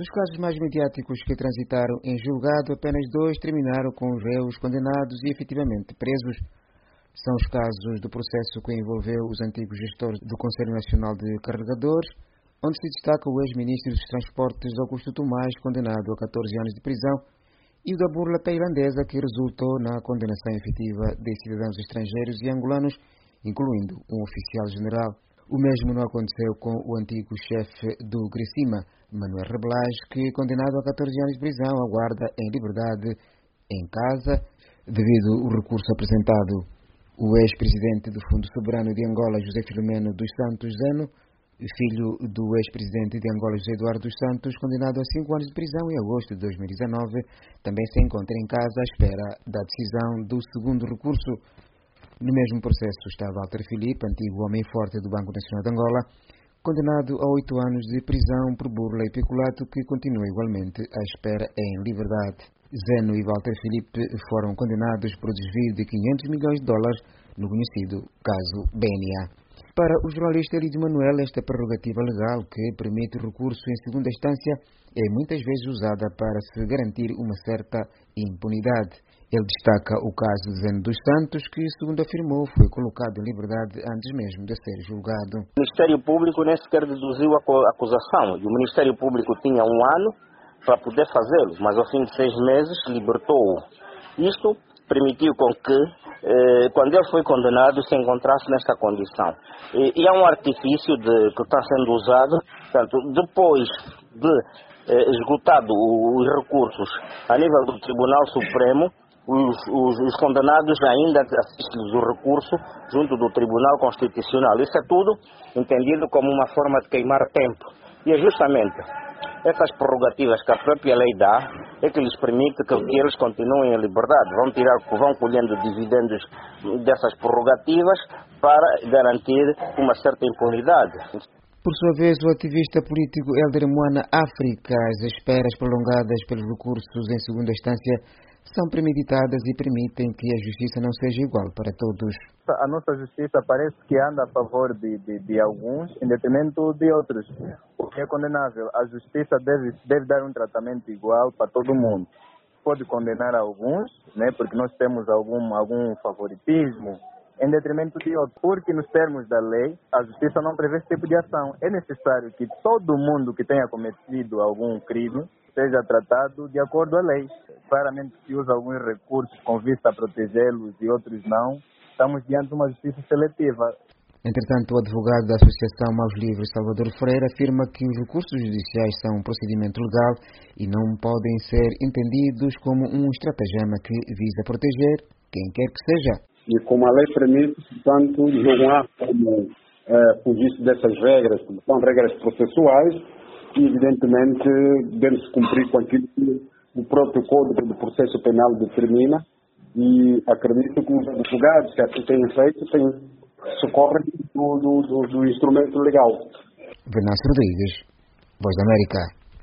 Dos casos mais mediáticos que transitaram em julgado, apenas 2 terminaram com os réus condenados e efetivamente presos. São os casos do processo que envolveu os antigos gestores do Conselho Nacional de Carregadores, onde se destaca o ex-ministro dos Transportes Augusto Tomás, condenado a 14 anos de prisão, e o da burla tailandesa, que resultou na condenação efetiva de cidadãos estrangeiros e angolanos, incluindo um oficial general. O mesmo não aconteceu com o antigo chefe do Grecima, Manuel Rebelage, que, condenado a 14 anos de prisão, aguarda em liberdade em casa, devido ao recurso apresentado. O ex-presidente do Fundo Soberano de Angola, José Filomeno dos Santos Zeno, filho do ex-presidente de Angola, José Eduardo dos Santos, condenado a 5 anos de prisão em agosto de 2019, também se encontra em casa à espera da decisão do segundo recurso. No mesmo processo está Walter Filipe, antigo homem forte do Banco Nacional de Angola, condenado a 8 anos de prisão por burla e peculato, que continua igualmente à espera em liberdade. Zeno e Walter Filipe foram condenados por desvio de 500 milhões de dólares no conhecido caso BNA. Para o jornalista Elidio Manuel, esta prerrogativa legal que permite o recurso em segunda instância é muitas vezes usada para se garantir uma certa impunidade. Ele destaca o caso de Zeno dos Santos, que, segundo afirmou, foi colocado em liberdade antes mesmo de ser julgado. O Ministério Público nem sequer deduziu a acusação, e o Ministério Público tinha 1 ano para poder fazê-lo, mas ao fim de 6 meses libertou-o. Isto permitiu com que, quando ele foi condenado, se encontrasse nesta condição. E há um artifício que está sendo usado, portanto, depois de esgotado os recursos a nível do Tribunal Supremo, os condenados ainda assistem o recurso junto do Tribunal Constitucional. Isso é tudo entendido como uma forma de queimar tempo. E é justamente essas prerrogativas que a própria lei dá é que lhes permite que eles continuem em liberdade. Vão colhendo dividendos dessas prerrogativas para garantir uma certa impunidade. Por sua vez, o ativista político Helder Moana África, as esperas prolongadas pelos recursos em segunda instância são premeditadas e permitem que a justiça não seja igual para todos. A nossa justiça parece que anda a favor de alguns, em detrimento de outros. O que é condenável? A justiça deve dar um tratamento igual para todo mundo. Pode condenar alguns, né, porque nós temos algum favoritismo, em detrimento de outros. Porque nos termos da lei, a justiça não prevê esse tipo de ação. É necessário que todo mundo que tenha cometido algum crime seja tratado de acordo à lei. Claramente se usa alguns recursos com vista a protegê-los e outros não. Estamos diante de uma justiça seletiva. Entretanto, o advogado da Associação Maus Livres, Salvador Freire, afirma que os recursos judiciais são um procedimento legal e não podem ser entendidos como um estratagema que visa proteger quem quer que seja. E como a lei permite, portanto, não há como fugir dessas regras, que são regras processuais, e evidentemente deve-se cumprir com aquilo que o próprio Código de Processo Penal determina, e acredito que os advogados que assim têm feito socorrem do instrumento legal. Venâncio Rodrigues, Voz da América.